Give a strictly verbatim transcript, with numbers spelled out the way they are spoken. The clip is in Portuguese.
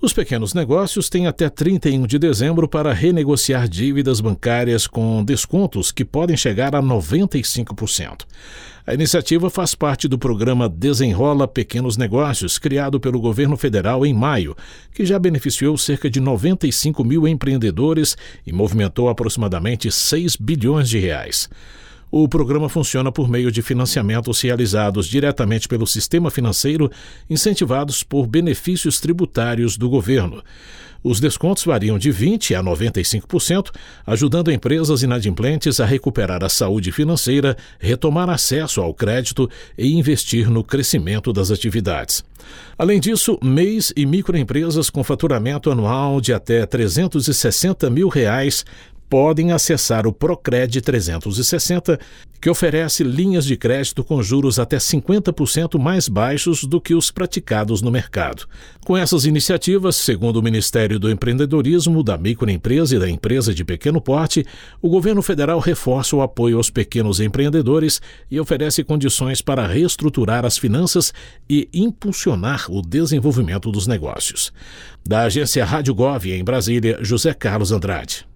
Os pequenos negócios têm até trinta e um de dezembro para renegociar dívidas bancárias com descontos que podem chegar a noventa e cinco por cento. A iniciativa faz parte do programa Desenrola Pequenos Negócios, criado pelo governo federal em maio, que já beneficiou cerca de noventa e cinco mil empreendedores e movimentou aproximadamente seis bilhões de reais. O programa funciona por meio de financiamentos realizados diretamente pelo sistema financeiro, incentivados por benefícios tributários do governo. Os descontos variam de vinte por cento a noventa e cinco por cento, ajudando empresas inadimplentes a recuperar a saúde financeira, retomar acesso ao crédito e investir no crescimento das atividades. Além disso, M E Is e microempresas com faturamento anual de até trezentos e sessenta mil reais podem acessar o Procred trezentos e sessenta, que oferece linhas de crédito com juros até cinquenta por cento mais baixos do que os praticados no mercado. Com essas iniciativas, segundo o Ministério do Empreendedorismo, da Microempresa e da Empresa de Pequeno Porte, o governo federal reforça o apoio aos pequenos empreendedores e oferece condições para reestruturar as finanças e impulsionar o desenvolvimento dos negócios. Da agência Rádio Gov, em Brasília, José Carlos Andrade.